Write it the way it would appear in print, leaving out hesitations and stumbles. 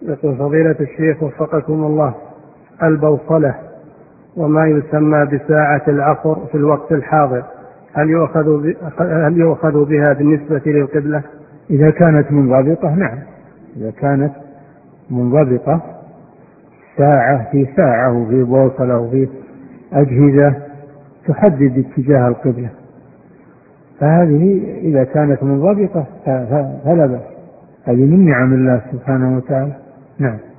يقول فضيلة الشيخ وفقكم الله، البوصلة وما يسمى بساعة العصر في الوقت الحاضر هل يؤخذ بها بالنسبة للقبلة؟ إذا كانت منضبطة نعم، إذا كانت منضبطة ساعة في ساعة وفي بوصلة وفي أجهزة تحدد اتجاه القبلة، فهذه إذا كانت منضبطة فلا بأس، هذه من نعم الله سبحانه وتعالى. نعم.